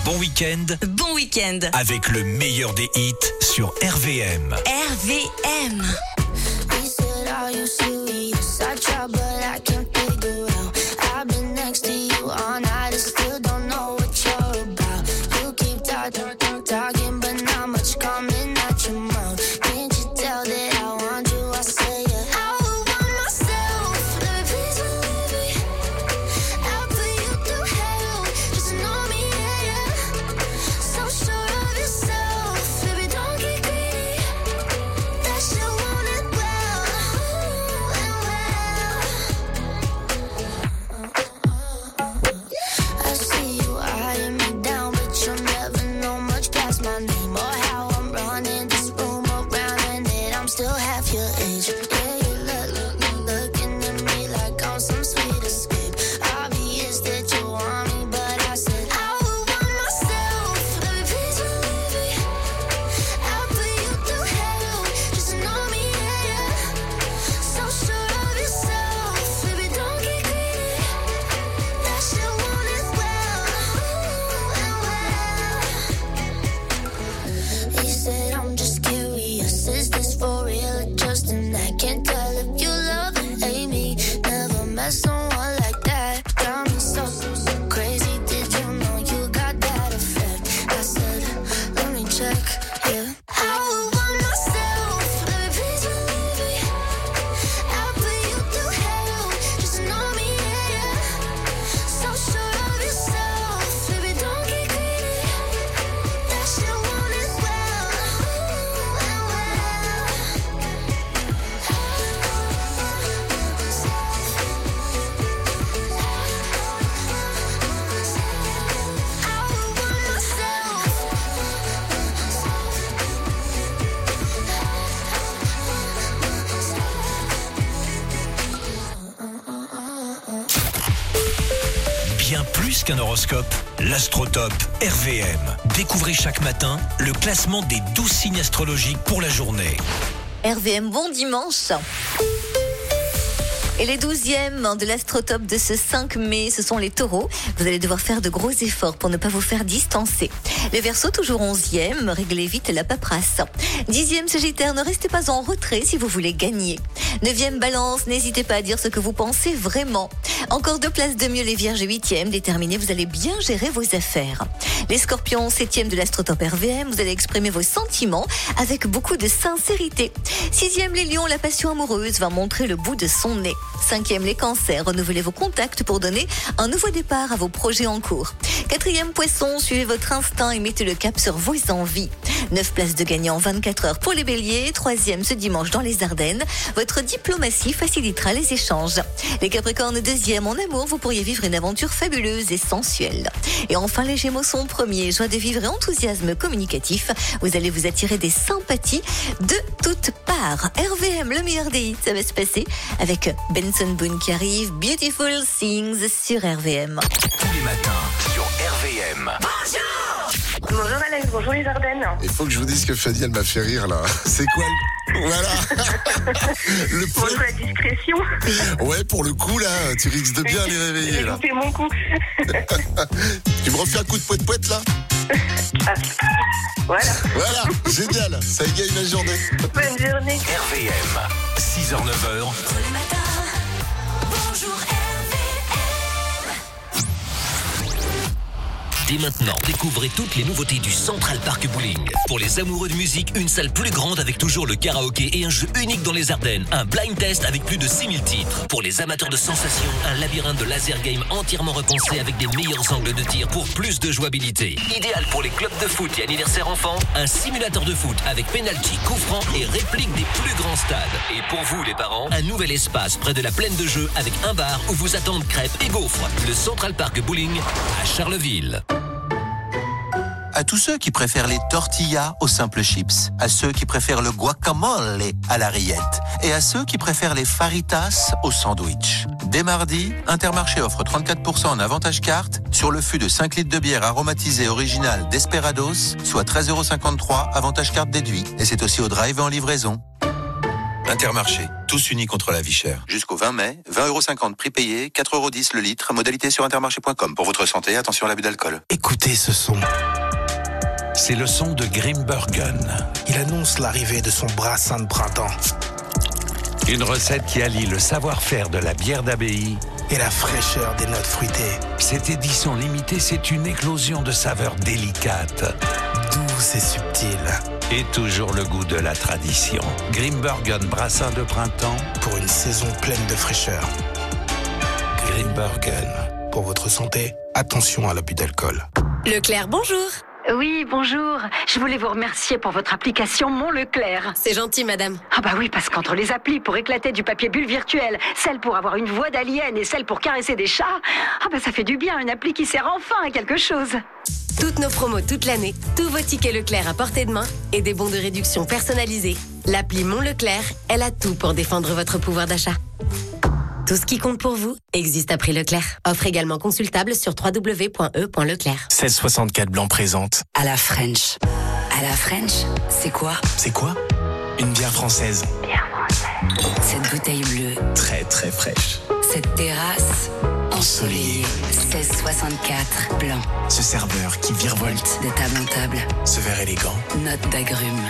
bon week-end. Bon week-end. Avec le meilleur des hits sur RVM. RVM. Bien plus qu'un horoscope, l'Astrotope RVM. Découvrez chaque matin le classement des 12 signes astrologiques pour la journée. RVM, bon dimanche. Et les 12e de l'Astrotope de ce 5 mai, ce sont les taureaux. Vous allez devoir faire de gros efforts pour ne pas vous faire distancer. Les Verseaux, toujours 11e, réglez vite la paperasse. 10e Sagittaire, ne restez pas en retrait si vous voulez gagner. 9e Balance, n'hésitez pas à dire ce que vous pensez vraiment. Encore 2 places de mieux, les Vierges. 8e, déterminés, vous allez bien gérer vos affaires. Les Scorpions, 7e de l'Astrotope RVM, vous allez exprimer vos sentiments avec beaucoup de sincérité. 6e les Lions, la passion amoureuse va montrer le bout de son nez. 5e les Cancers, renouvelez vos contacts pour donner un nouveau départ à vos projets en cours. 4e Poissons, suivez votre instinct et mettez le cap sur vos envies. 9 places de gagnant en 24 heures pour les Béliers. 3e ce dimanche dans les Ardennes. Votre diplomatie facilitera les échanges. Les Capricornes, 2e en amour, vous pourriez vivre une aventure fabuleuse et sensuelle. Et enfin les Gémeaux sont premiers, joie de vivre et enthousiasme communicatif. Vous allez vous attirer des sympathies de toutes parts. RVM, le meilleur des hits, ça va se passer avec Benson Boone qui arrive. Beautiful Things sur RVM. Tous les matins sur RVM. Bonjour Alex, bonjour les Ardennes. Il faut que je vous dise que Fanny, elle m'a fait rire là. C'est quoi Voilà. Bonjour la discrétion. Ouais, pour le coup là, tu risques de bien les réveiller J'ai là. loupé mon coup. Tu me refais un coup de poète là Voilà. Voilà, génial, ça égaye la journée. Bonne journée. RVM, 6h-9h. Bonjour Dès maintenant, découvrez toutes les nouveautés du Central Park Bowling. Pour les amoureux de musique, une salle plus grande avec toujours le karaoké et un jeu unique dans les Ardennes. Un blind test avec plus de 6000 titres. Pour les amateurs de sensations, un labyrinthe de laser game entièrement repensé avec des meilleurs angles de tir pour plus de jouabilité. Idéal pour les clubs de foot et anniversaires enfants, un simulateur de foot avec penalty, coup franc et réplique des plus grands stades. Et pour vous les parents, un nouvel espace près de la plaine de jeu avec un bar où vous attendent crêpes et gaufres. Le Central Park Bowling à Charleville. À tous ceux qui préfèrent les tortillas aux simples chips, à ceux qui préfèrent le guacamole à la rillette et à ceux qui préfèrent les faritas au sandwich. Dès mardi, Intermarché offre 34% en avantage carte sur le fût de 5 litres de bière aromatisée originale Desperados, soit 13,53 € avantage carte déduit. Et c'est aussi au drive et en livraison. Intermarché, tous unis contre la vie chère. Jusqu'au 20 mai, 20,50 € prix payé, 4,10 € le litre, modalité sur intermarché.com. Pour votre santé, attention à l'abus d'alcool. Écoutez ce son. C'est le son de Grimbergen. Il annonce l'arrivée de son brassin de printemps. Une recette qui allie le savoir-faire de la bière d'abbaye et la fraîcheur des notes fruitées. Cette édition limitée, c'est une éclosion de saveurs délicates. Douce et subtile. Et toujours le goût de la tradition. Grimbergen brassin de printemps. Pour une saison pleine de fraîcheur. Grimbergen. Pour votre santé, attention à l'abus d'alcool. Leclerc, bonjour. Oui, bonjour. Je voulais vous remercier pour votre application Mon Leclerc. C'est gentil, madame. Ah bah oui, parce qu'entre les applis pour éclater du papier bulle virtuel, celle pour avoir une voix d'alien et celle pour caresser des chats, ah bah ça fait du bien, une appli qui sert enfin à quelque chose. Toutes nos promos toute l'année, tous vos tickets Leclerc à portée de main et des bons de réduction personnalisés. L'appli Mon Leclerc, elle a tout pour défendre votre pouvoir d'achat. Tout ce qui compte pour vous existe à prix Leclerc. Offre également consultable sur www.e.leclerc. 1664 Blanc présente. À la French. À la French, c'est quoi? C'est quoi? Une bière française. Cette bouteille bleue. Très très fraîche. Cette terrasse ensoleillée. 1664 Blanc. Ce serveur qui virevolte de table en table. Ce verre élégant. Note d'agrumes.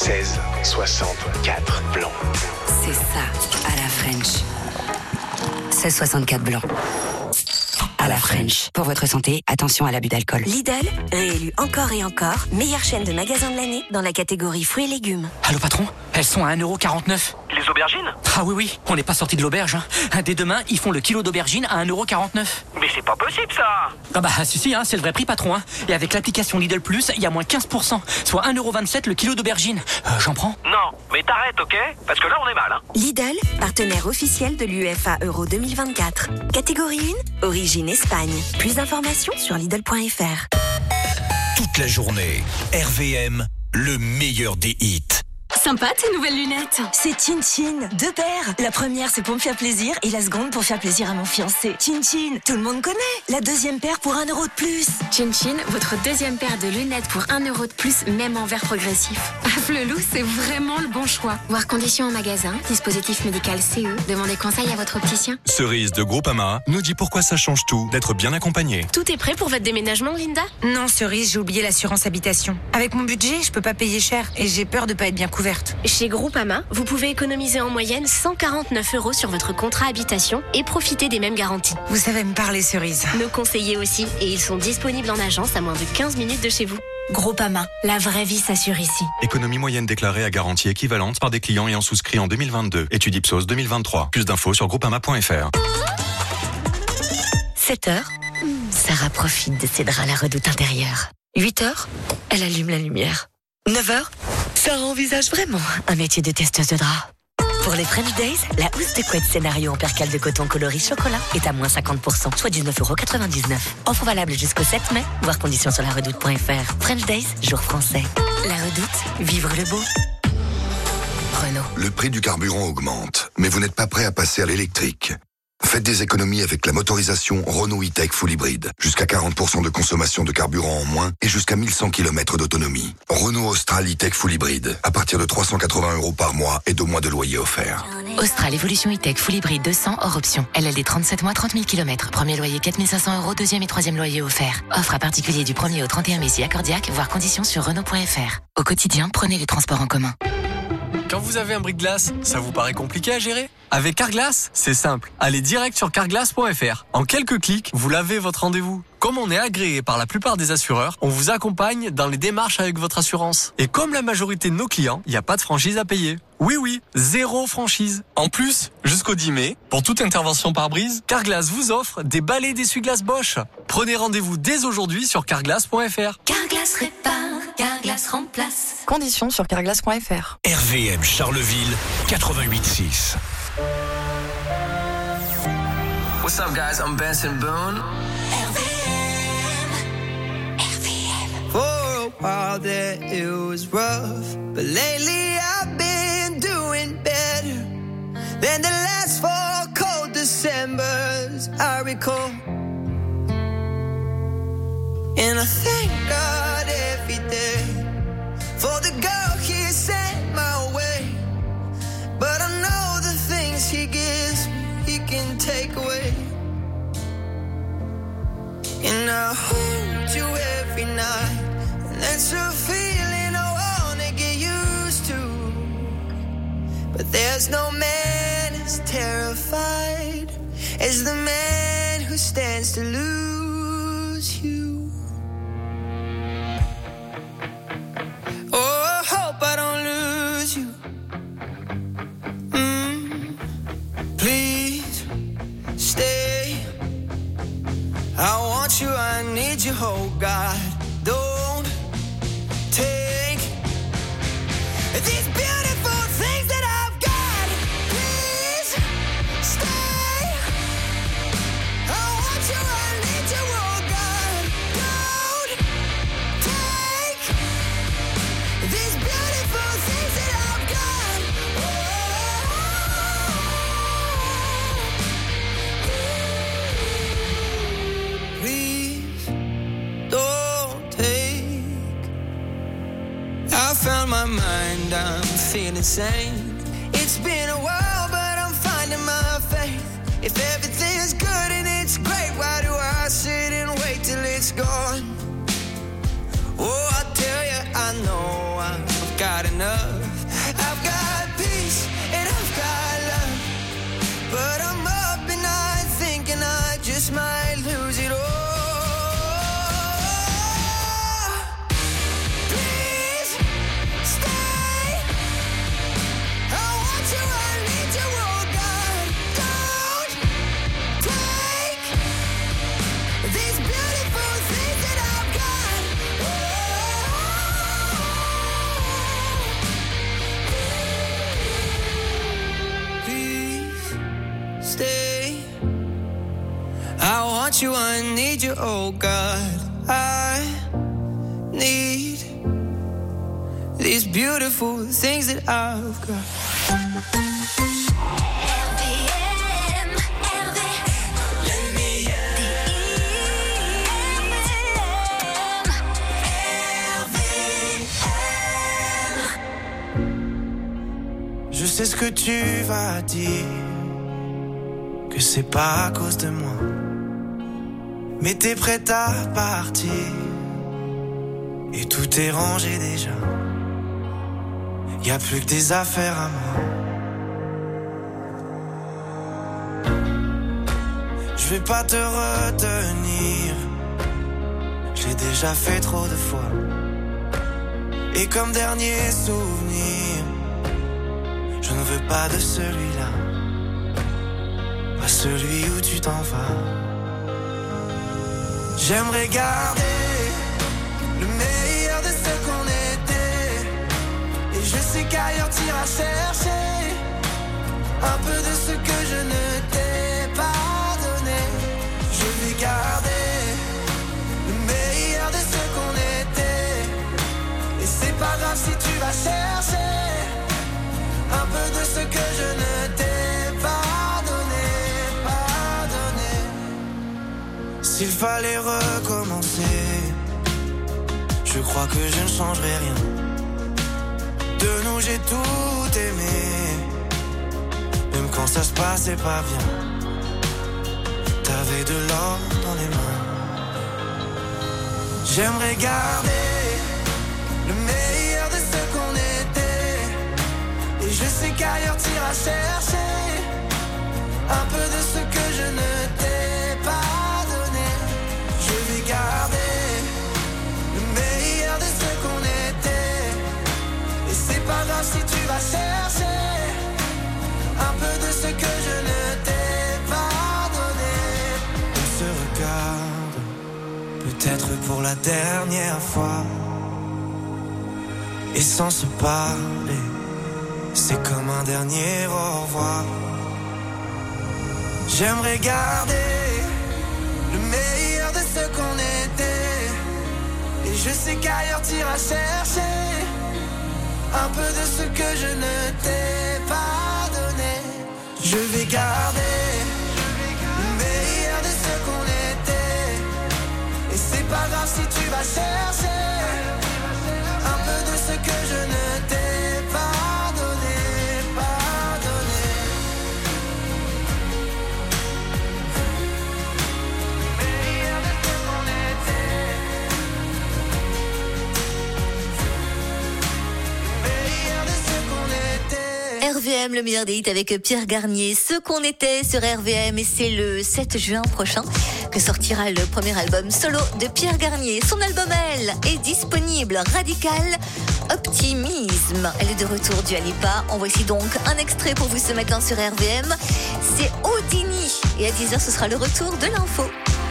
1664 Blanc. C'est ça, à la French. 1664 Blanc. À la French. Pour votre santé, attention à l'abus d'alcool. Lidl, réélu encore et encore, meilleure chaîne de magasins de l'année dans la catégorie fruits et légumes. Allô patron, elles sont à 1,49 €. Les aubergines? Ah oui, on n'est pas sorti de l'auberge. Dès demain, ils font le kilo d'aubergines à 1,49 €. Mais c'est pas possible ça! Ah bah si, c'est le vrai prix patron. Et avec l'application Lidl Plus, il y a moins 15%, soit 1,27 € le kilo d'aubergines. J'en prends? Non, mais t'arrêtes, ok? Parce que là on est mal. Lidl, partenaire officiel de l'UEFA Euro 2024. Catégorie 1, origine Espagne. Plus d'informations sur Lidl.fr. Toute la journée, RVM, le meilleur des hits. Sympa tes nouvelles lunettes. C'est Chin Chin, 2 paires. La première c'est pour me faire plaisir et la seconde pour faire plaisir à mon fiancé. Chin Chin, tout le monde connaît. La deuxième paire pour 1 € de plus. Chin Chin, votre deuxième paire de lunettes pour 1 € de plus, même en verre progressif. Flelou, c'est vraiment le bon choix. Voir conditions en magasin, dispositif médical CE. Demandez conseil à votre opticien. Cerise de Groupama nous dit pourquoi ça change tout d'être bien accompagné. Tout est prêt pour votre déménagement, Linda? Non, Cerise, j'ai oublié l'assurance habitation. Avec mon budget, je peux pas payer cher et j'ai peur de pas être bien couverte. Chez Groupama, vous pouvez économiser en moyenne 149 € sur votre contrat habitation et profiter des mêmes garanties. Vous savez me parler, Cerise. Nos conseillers aussi, et ils sont disponibles en agence à moins de 15 minutes de chez vous. Groupama, la vraie vie s'assure ici. Économie moyenne déclarée à garantie équivalente par des clients ayant souscrit en 2022. Étude Ipsos 2023. Plus d'infos sur groupama.fr. 7h, Sarah profite de ses draps à la redoute intérieure. 8h, elle allume la lumière. 9h, Sarah envisage vraiment un métier de testeuse de draps. Pour les French Days, la housse de couette scénario en percale de coton coloris chocolat est à moins 50%, soit 19,99 €. Offre valable jusqu'au 7 mai, voir conditions sur laredoute.fr. French Days, jour français. La Redoute, vivre le beau. Renault. Le prix du carburant augmente, mais vous n'êtes pas prêt à passer à l'électrique. Faites des économies avec la motorisation Renault E-Tech Full Hybrid. Jusqu'à 40% de consommation de carburant en moins et jusqu'à 1100 km d'autonomie. Renault Austral E-Tech Full Hybrid. À partir de 380 € par mois et 2 mois de loyer offert. Austral Evolution E-Tech Full Hybrid 200 hors option. LLD 37 mois, 30 000 km. Premier loyer 4 500 €, deuxième et troisième loyer offert. Offre à particulier du 1er au 31 mai si accordiaque, voir conditions sur Renault.fr. Au quotidien, prenez les transports en commun. Quand vous avez un bris-de-glace, ça vous paraît compliqué à gérer? Avec Carglass, c'est simple. Allez direct sur carglass.fr. En quelques clics, vous lavez votre rendez-vous. Comme on est agréé par la plupart des assureurs, on vous accompagne dans les démarches avec votre assurance. Et comme la majorité de nos clients, il n'y a pas de franchise à payer. Oui, 0 franchise. En plus, jusqu'au 10 mai, pour toute intervention par brise, Carglass vous offre des balais d'essuie-glace Bosch. Prenez rendez-vous dès aujourd'hui sur carglass.fr. Carglass répare, Carglass remplace. Conditions sur carglass.fr. RVM Charleville 88.6. What's up, guys? I'm Benson Boone. For a while there it was rough, but lately I've been doing better than the last 4 cold Decembers I recall. And I thank God every day for the girl he sent my way, but I know peace he gives me, he can take away. And I hold you every night, and that's a feeling I wanna get used to. But there's no man as terrified as the man who stands to lose you. Oh, I hope I don't lose you. Please stay. I want you, I need you, oh God. Don't take these beautiful things that I've got. Please stay. I want you, I need you, oh God. Don't take these beautiful things that I've got. Please don't take. I found my mind, I'm feeling sane. It's been a while, but I'm finding my faith. If everything is good and it's great, why do I sit and wait till it's gone? Oh, I tell you, I know I've got enough. I've got peace and I've got love, but I'm up at night thinking I just might lose it all. Please stay. I want you, I need you, oh God. Don't take these beautiful things that I've got. Please stay. I want you, I need you, oh God. I need these beautiful things that I've got. Je sais ce que tu vas dire, que c'est pas à cause de moi, mais t'es prête à partir, et tout est rangé déjà. Y a plus que des affaires à moi. Je vais pas te retenir, j'ai déjà fait trop de fois. Et comme dernier souvenir, je ne veux pas de celui-là, pas celui où tu t'en vas. J'aimerais garder le meilleur de ce qu'on était, et je sais qu'ailleurs t'iras chercher un peu de ce que je ne t'ai pas donné. Je vais garder le meilleur de ce qu'on était, et c'est pas grave si tu vas chercher un peu de ce que je ne t'ai pas donné, pas donné. S'il fallait recommencer, je crois que je ne changerai rien. De nous j'ai tout aimé, même quand ça se passait pas bien. T'avais de l'or dans les mains. J'aimerais garder le meilleur de ce qu'on était, et je sais qu'ailleurs t'iras chercher un peu de ce que je ne t'ai pas donné. Je vais garder le meilleur de ce qu'on était, et c'est pas grave si tu vas chercher un peu de ce que je ne t'ai pas donné. On se regarde, peut-être pour la dernière fois, et sans se parler, c'est comme un dernier au revoir. J'aimerais garder le meilleur de ce qu'on était, et je sais qu'ailleurs t'iras chercher un peu de ce que je ne t'ai pas donné. Je vais garder le meilleur de ce qu'on était, et c'est pas grave si tu vas chercher un peu de ce que je ne t'ai pas donné, pas donné. RVM, le meilleur des hits avec Pierre Garnier. Ce qu'on était sur RVM, et c'est le 7 juin prochain que sortira le premier album solo de Pierre Garnier. Son album Elle est disponible. Radical Optimisme. Elle est de retour du Alipa. On voici donc un extrait pour vous ce matin sur RVM. C'est Houdini. Et à 10h, ce sera le retour de l'info.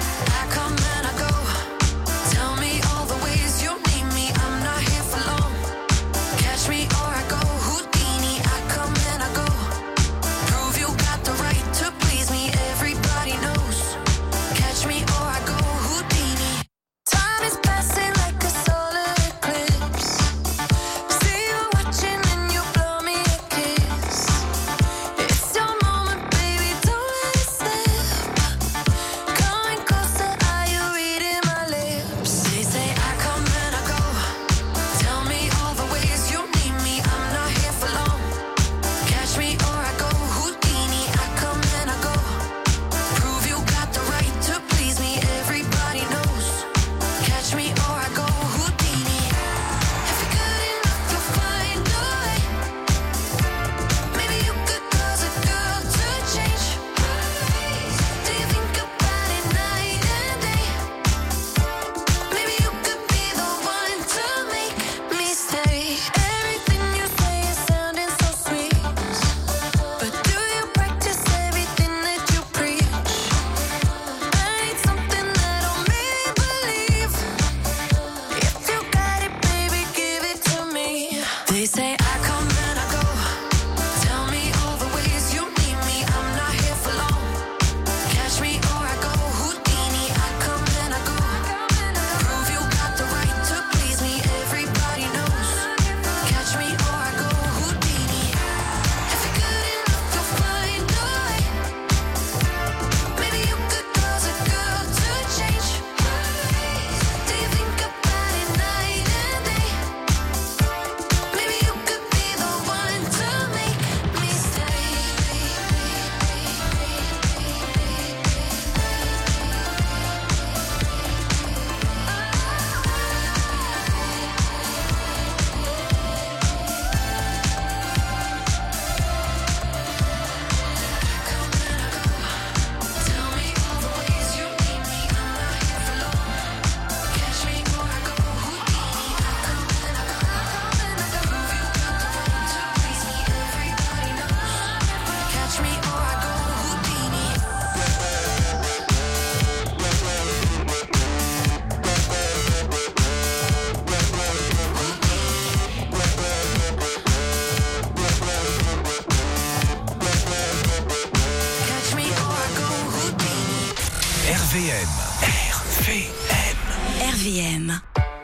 RVM.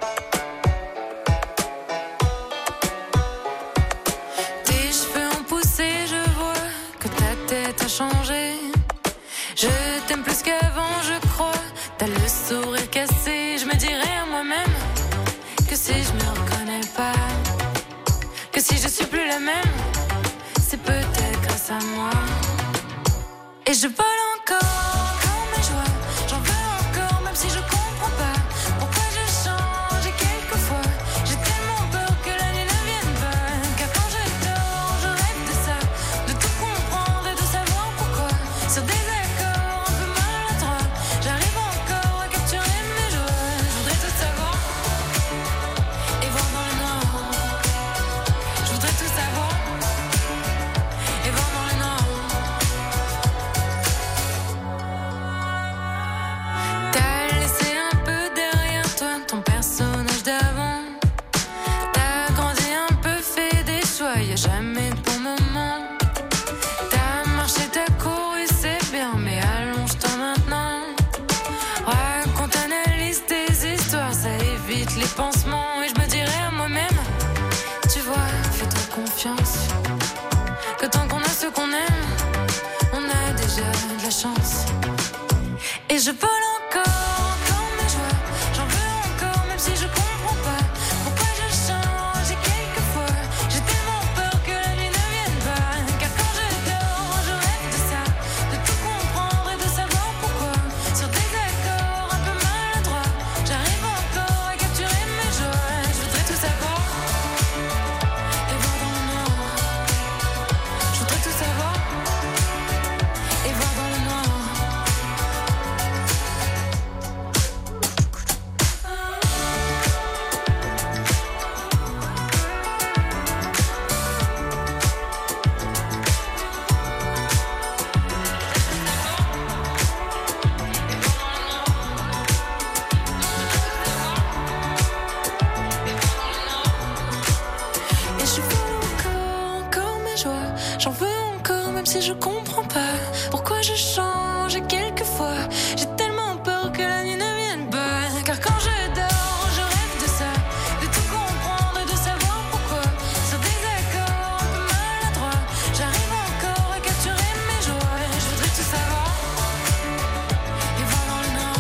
Tes cheveux ont poussé, je vois que ta tête a changé. Je t'aime plus qu'avant, je crois. T'as le sourire cassé. Je me dirais à moi-même que si je me reconnais pas, que si je suis plus la même, c'est peut-être grâce à moi. Et je vole encore comme mes joies. J'en veux encore, même si je comprends pas pourquoi je change. Et quelquefois, j'ai tellement peur que la nuit ne vienne pas. Car quand je dors, je rêve de ça, de tout comprendre et de savoir pourquoi. Sur des accords un peu maladroits, j'arrive encore à capturer mes joies. Je voudrais tout savoir et voir dans le noir. Je voudrais tout savoir et voir dans le noir. Y'a jamais de bon moment. T'as marché, t'as couru, c'est bien, mais allonge-toi maintenant. Raconte, analyse tes histoires, ça évite les pansements. Et je me dirais à moi-même, tu vois, fais-toi confiance, que tant qu'on a ce qu'on aime, on a déjà de la chance. Et je vole encore